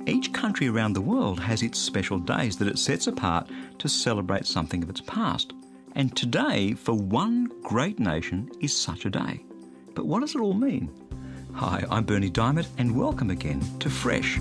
Each country around the world has its special days that it sets apart to celebrate something of its past. And today, for one great nation, is such a day. But what does it all mean? Hi, I'm Berni Dymet, and welcome again to Fresh.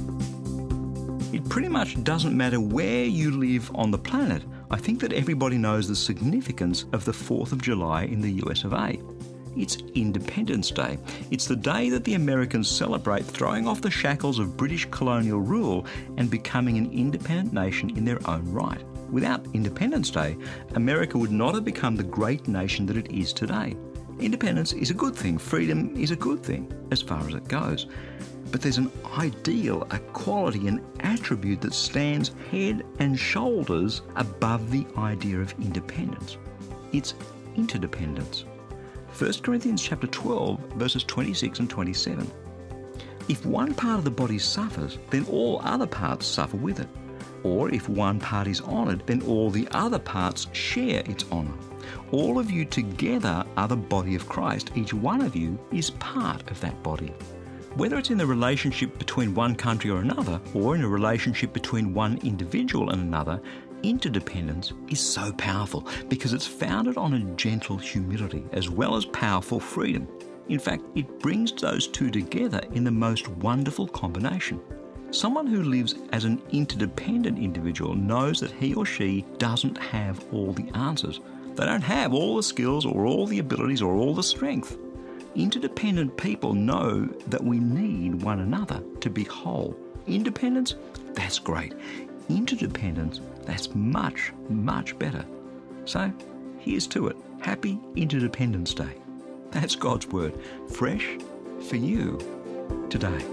It pretty much doesn't matter where you live on the planet. I think that everybody knows the significance of the 4th of July in the US of A. It's Independence Day. It's the day that the Americans celebrate throwing off the shackles of British colonial rule and becoming an independent nation in their own right. Without Independence Day, America would not have become the great nation that it is today. Independence is a good thing. Freedom is a good thing, as far as it goes. But there's an ideal, a quality, an attribute that stands head and shoulders above the idea of independence. It's interdependence. 1 Corinthians chapter 12, verses 26 and 27. If one part of the body suffers, then all other parts suffer with it. Or if one part is honoured, then all the other parts share its honour. All of you together are the body of Christ. Each one of you is part of that body. Whether it's in the relationship between one country or another, or in a relationship between one individual and another, interdependence is so powerful because it's founded on a gentle humility as well as powerful freedom. In fact, it brings those two together in the most wonderful combination. Someone who lives as an interdependent individual knows that he or she doesn't have all the answers. They don't have all the skills or all the abilities or all the strength. Interdependent people know that we need one another to be whole. Independence? That's great. Interdependence? That's much, much better. So, here's to it. Happy Interdependence Day. That's God's Word, fresh for you today.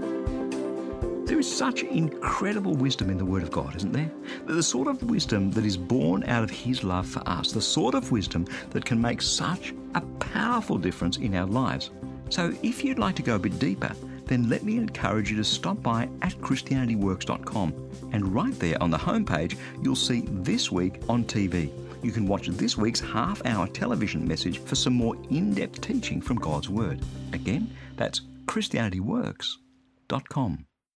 There is such incredible wisdom in the Word of God, isn't there? The sort of wisdom that is born out of His love for us, the sort of wisdom that can make such a powerful difference in our lives. So if you'd like to go a bit deeper, then let me encourage you to stop by at ChristianityWorks.com, and right there on the homepage you'll see This Week on TV. You can watch this week's half-hour television message for some more in-depth teaching from God's Word. Again, that's ChristianityWorks.com.